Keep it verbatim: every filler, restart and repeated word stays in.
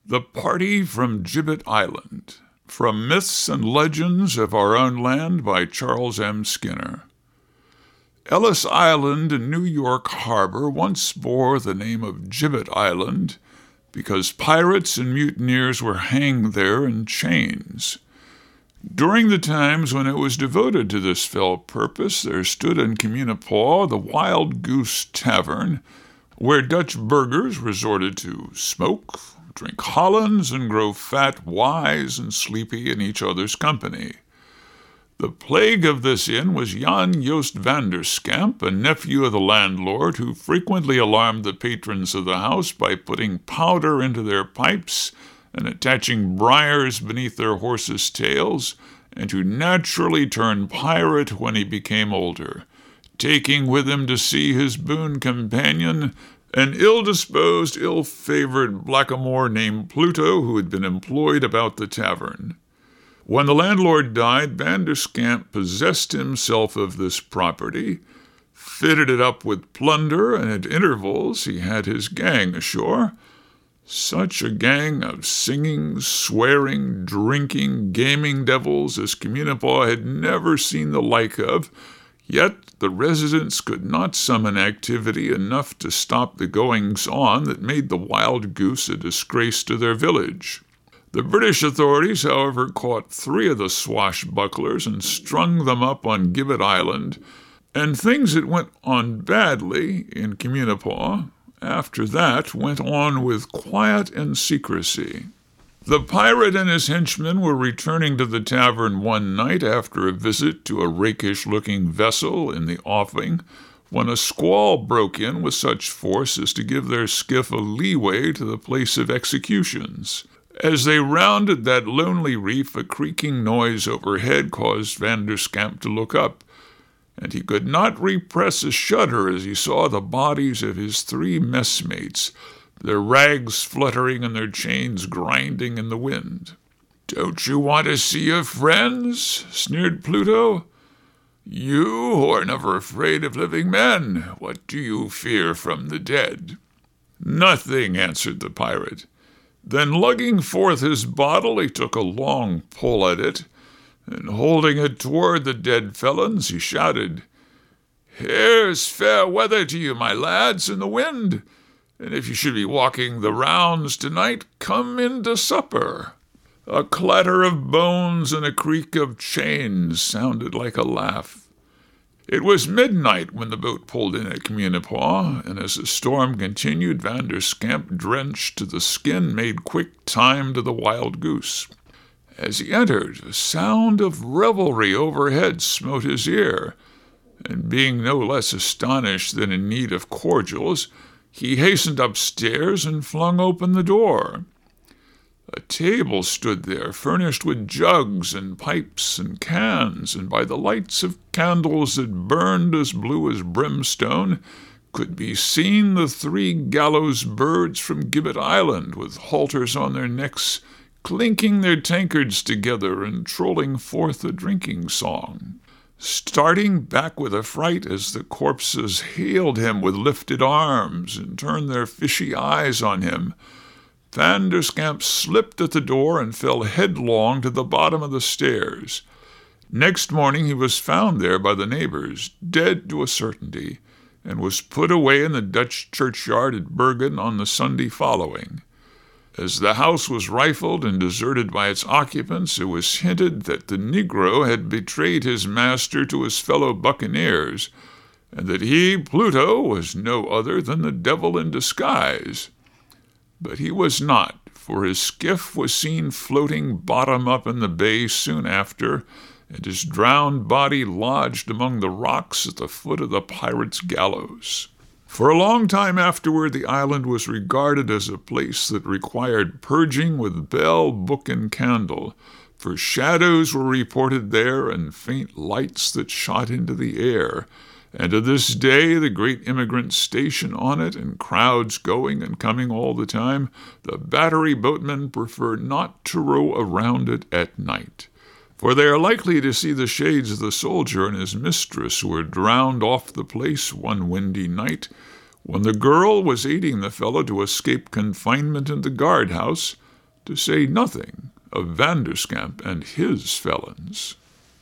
The Party from Gibbet Island, from Myths and Legends of Our Own Land by Charles M. Skinner. Ellis Island in New York Harbor once bore the name of Gibbet Island because pirates and mutineers were hanged there in chains. During the times when it was devoted to this fell purpose, there stood in Communipaw the Wild Goose Tavern, where Dutch burghers resorted to smoke, drink Hollands, and grow fat, wise, and sleepy in each other's company. The plague of this inn was Jan Joost van der Scamp, a nephew of the landlord, who frequently alarmed the patrons of the house by putting powder into their pipes and attaching briars beneath their horses' tails, and who naturally turned pirate when he became older, taking with him to sea his boon companion, an ill-disposed, ill-favored blackamoor named Pluto, who had been employed about the tavern. When the landlord died, Van der Scamp possessed himself of this property, fitted it up with plunder, and at intervals he had his gang ashore. Such a gang of singing, swearing, drinking, gaming devils as Communipaw had never seen the like of, yet the residents could not summon activity enough to stop the goings-on that made the Wild Goose a disgrace to their village. The British authorities, however, caught three of the swashbucklers and strung them up on Gibbet Island, and things that went on badly in Communipaw after that went on with quiet and secrecy. The pirate and his henchmen were returning to the tavern one night after a visit to a rakish-looking vessel in the offing, when a squall broke in with such force as to give their skiff a leeway to the place of executions. As they rounded that lonely reef, a creaking noise overhead caused Van der Scamp to look up, and he could not repress a shudder as he saw the bodies of his three messmates, their rags fluttering and their chains grinding in the wind. "Don't you want to see your friends?" sneered Pluto. "You who are never afraid of living men, what do you fear from the dead?" "Nothing," answered the pirate. Then, lugging forth his bottle, he took a long pull at it, and holding it toward the dead felons, he shouted, "Here's fair weather to you, my lads, in the wind, and if you should be walking the rounds tonight, come in to supper." A clatter of bones and a creak of chains sounded like a laugh. It was midnight when the boat pulled in at Communipaw, and as the storm continued, Van der Scamp, drenched to the skin, made quick time to the Wild Goose. As he entered, a sound of revelry overhead smote his ear, and being no less astonished than in need of cordials, he hastened upstairs and flung open the door. A table stood there, furnished with jugs and pipes and cans, and by the lights of candles that burned as blue as brimstone could be seen the three gallows birds from Gibbet Island, with halters on their necks, clinking their tankards together and trolling forth a drinking song. Starting back with affright as the corpses hailed him with lifted arms and turned their fishy eyes on him, Van der Scamp slipped at the door and fell headlong to the bottom of the stairs. Next morning he was found there by the neighbors, dead to a certainty, and was put away in the Dutch churchyard at Bergen on the Sunday following. As the house was rifled and deserted by its occupants, it was hinted that the Negro had betrayed his master to his fellow buccaneers, and that he, Pluto, was no other than the devil in disguise. But he was not, for his skiff was seen floating bottom up in the bay soon after, and his drowned body lodged among the rocks at the foot of the pirates' gallows. For a long time afterward, the island was regarded as a place that required purging with bell, book, and candle, for shadows were reported there and faint lights that shot into the air, and to this day the great immigrant station on it, and crowds going and coming all the time, the battery boatmen prefer not to row around it at night, for they are likely to see the shades of the soldier and his mistress who were drowned off the place one windy night, when the girl was aiding the fellow to escape confinement in the guardhouse, to say nothing of Vanderskamp and his felons.